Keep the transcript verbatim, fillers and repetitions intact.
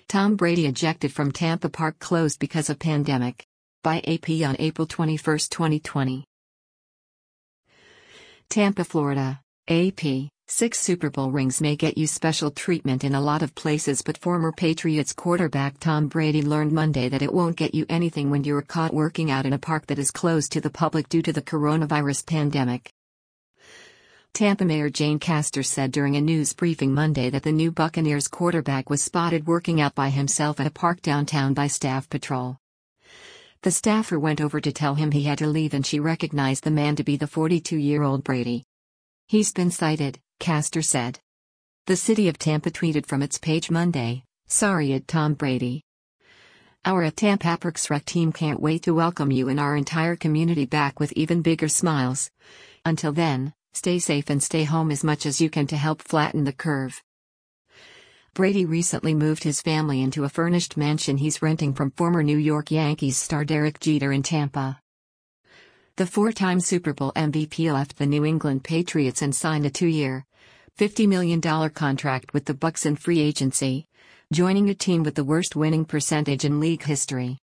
Tom Brady ejected from Tampa Park closed because of pandemic. By A P on April twenty-first, twenty twenty. Tampa, Florida. A P. Six Super Bowl rings may get you special treatment in a lot of places, but former Patriots quarterback Tom Brady learned Monday that it won't get you anything when you're caught working out in a park that is closed to the public due to the coronavirus pandemic. Tampa Mayor Jane Castor said during a news briefing Monday that the new Buccaneers quarterback was spotted working out by himself at a park downtown by staff patrol. The staffer went over to tell him he had to leave, and she recognized the man to be the forty-two-year-old Brady. "He's been sighted," Castor said. The city of Tampa tweeted from its page Monday, "Sorry at Tom Brady. Our at Tampa Parks Rec team can't wait to welcome you and our entire community back with even bigger smiles. Until then, stay safe and stay home as much as you can to help flatten the curve." Brady recently moved his family into a furnished mansion he's renting from former New York Yankees star Derek Jeter in Tampa. The four-time Super Bowl M V P left the New England Patriots and signed a two-year, fifty million dollars contract with the Bucs in free agency, joining a team with the worst winning percentage in league history.